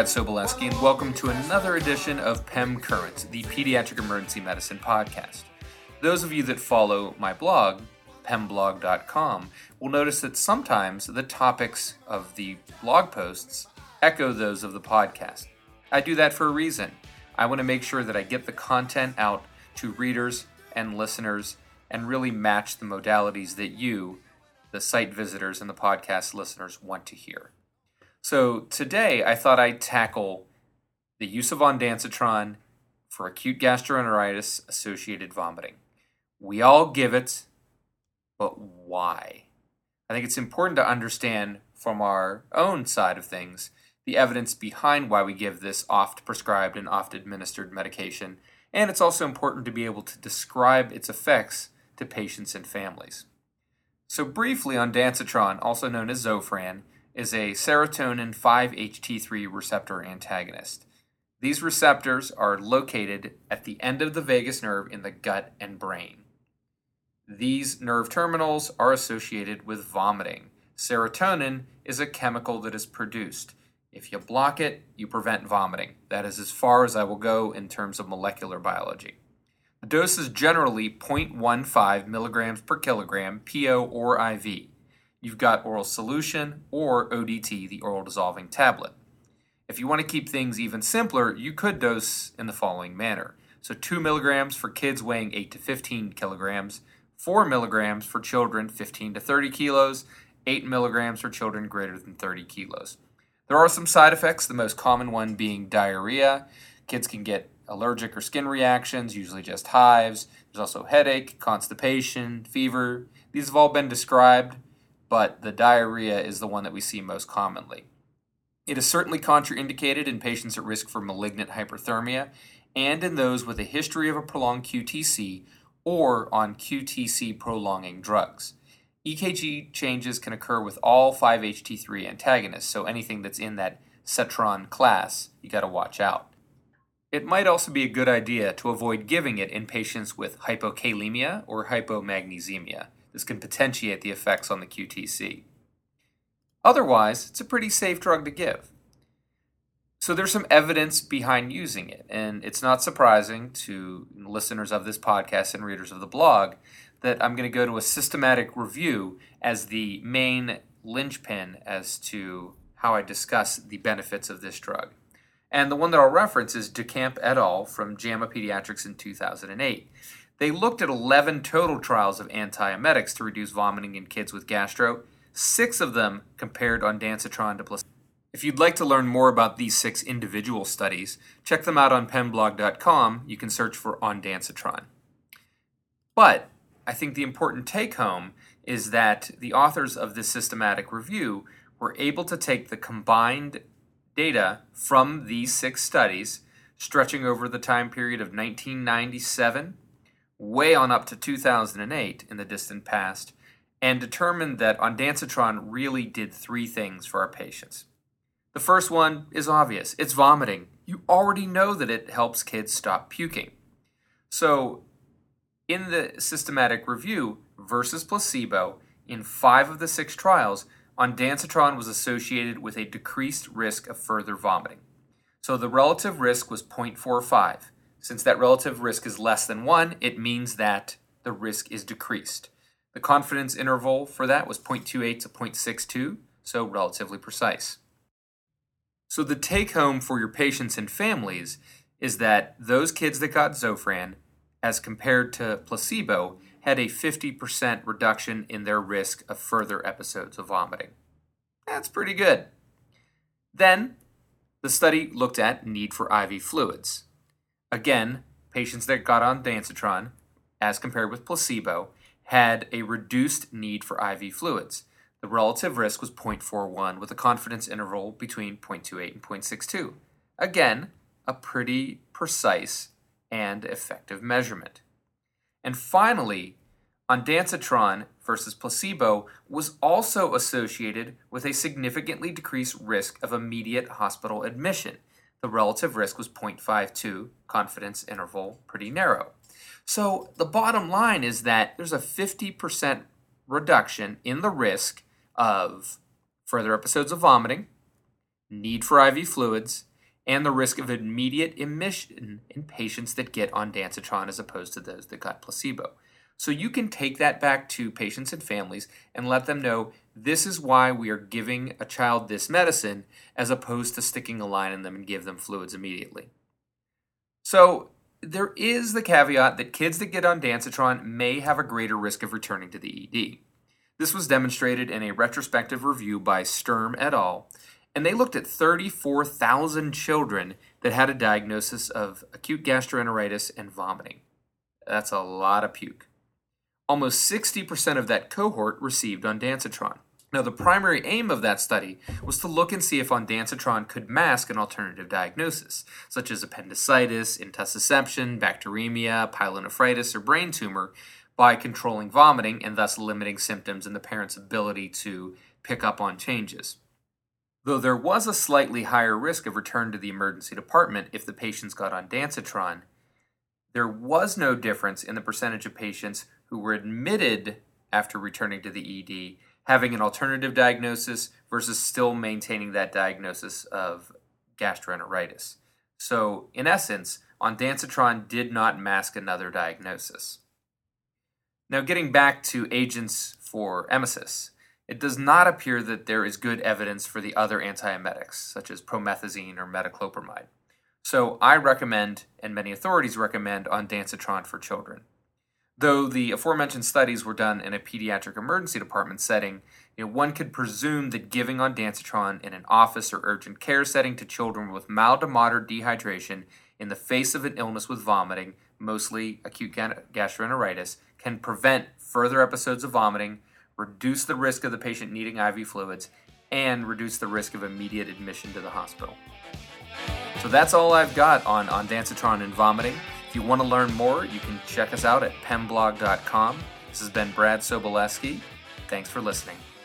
Brad Sobolewski, and welcome to another edition of PEM Current, the Pediatric Emergency Medicine podcast. Those of you that follow my blog, pemblog.com, will notice that sometimes the topics of the blog posts echo those of the podcast. I do that for a reason. I want to make sure that I get the content out to readers and listeners and really match the modalities that you, the site visitors and the podcast listeners, want to hear. So today I thought I'd tackle the use of ondansetron for acute gastroenteritis-associated vomiting. We all give it, but why? I think it's important to understand from our own side of things the evidence behind why we give this oft-prescribed and oft-administered medication, and it's also important to be able to describe its effects to patients and families. So briefly, ondansetron, also known as Zofran, is a serotonin 5-HT3 receptor antagonist. These receptors are located at the end of the vagus nerve in the gut and brain. These nerve terminals are associated with vomiting. Serotonin is a chemical that is produced. If you block it, you prevent vomiting. That is as far as I will go in terms of molecular biology. The dose is generally 0.15 milligrams per kilogram, PO or IV. You've got oral solution or ODT, the oral dissolving tablet. If you want to keep things even simpler, you could dose in the following manner. So 2 milligrams for kids weighing 8 to 15 kilograms, 4 milligrams for children 15 to 30 kilos, 8 milligrams for children greater than 30 kilos. There are some side effects, the most common one being diarrhea. Kids can get allergic or skin reactions, usually just hives. There's also headache, constipation, fever. These have all been described, but the diarrhea is the one that we see most commonly. It is certainly contraindicated in patients at risk for malignant hyperthermia and in those with a history of a prolonged QTC or on QTC prolonging drugs. EKG changes can occur with all 5-HT3 antagonists, so anything that's in that cetron class, you got to watch out. It might also be a good idea to avoid giving it in patients with hypokalemia or hypomagnesemia. This can potentiate the effects on the QTC. Otherwise, it's a pretty safe drug to give. So there's some evidence behind using it, and it's not surprising to listeners of this podcast and readers of the blog that I'm going to go to a systematic review as the main linchpin as to how I discuss the benefits of this drug. And the one that I'll reference is DeCamp et al. From JAMA Pediatrics in 2008. They looked at 11 total trials of antiemetics to reduce vomiting in kids with gastro. 6 of them compared ondansetron to placebo. If you'd like to learn more about these 6 individual studies, check them out on pemblog.com. You can search for ondansetron. But I think the important take-home is that the authors of this systematic review were able to take the combined data from these 6 studies, stretching over the time period of 1997 way on up to 2008 in the distant past, and determined that ondansetron really did 3 things for our patients. The first one is obvious. It's vomiting. You already know that it helps kids stop puking. So, in the systematic review versus placebo, in 5 of the 6 trials, ondansetron was associated with a decreased risk of further vomiting. So the relative risk was 0.45. Since that relative risk is less than 1, it means that the risk is decreased. The confidence interval for that was 0.28 to 0.62, so relatively precise. So the take-home for your patients and families is that those kids that got Zofran, as compared to placebo, had a 50% reduction in their risk of further episodes of vomiting. That's pretty good. Then, the study looked at need for IV fluids. Again, patients that got ondansetron, as compared with placebo, had a reduced need for IV fluids. The relative risk was 0.41 with a confidence interval between 0.28 and 0.62. Again, a pretty precise and effective measurement. And finally, ondansetron versus placebo was also associated with a significantly decreased risk of immediate hospital admission. The relative risk was 0.52, confidence interval pretty narrow. So the bottom line is that there's a 50% reduction in the risk of further episodes of vomiting, need for IV fluids, and the risk of immediate admission in patients that get ondansetron as opposed to those that got placebo. So you can take that back to patients and families and let them know this is why we are giving a child this medicine as opposed to sticking a line in them and give them fluids immediately. So there is the caveat that kids that get ondansetron may have a greater risk of returning to the ED. This was demonstrated in a retrospective review by Sturm et al., and they looked at 34,000 children that had a diagnosis of acute gastroenteritis and vomiting. That's a lot of puke. Almost 60% of that cohort received ondansetron. Now, the primary aim of that study was to look and see if ondansetron could mask an alternative diagnosis, such as appendicitis, intussusception, bacteremia, pyelonephritis, or brain tumor, by controlling vomiting and thus limiting symptoms and the parent's ability to pick up on changes. Though there was a slightly higher risk of return to the emergency department if the patients got ondansetron, there was no difference in the percentage of patients who were admitted after returning to the ED having an alternative diagnosis versus still maintaining that diagnosis of gastroenteritis. So, in essence, ondansetron did not mask another diagnosis. Now, getting back to agents for emesis, it does not appear that there is good evidence for the other antiemetics, such as promethazine or metoclopramide. So I recommend, and many authorities recommend, ondansetron for children. Though the aforementioned studies were done in a pediatric emergency department setting, one could presume that giving ondansetron in an office or urgent care setting to children with mild to moderate dehydration in the face of an illness with vomiting, mostly acute gastroenteritis, can prevent further episodes of vomiting, reduce the risk of the patient needing IV fluids, and reduce the risk of immediate admission to the hospital. So that's all I've got on ondansetron and vomiting. If you want to learn more, you can check us out at pemblog.com. This has been Brad Sobolewski. Thanks for listening.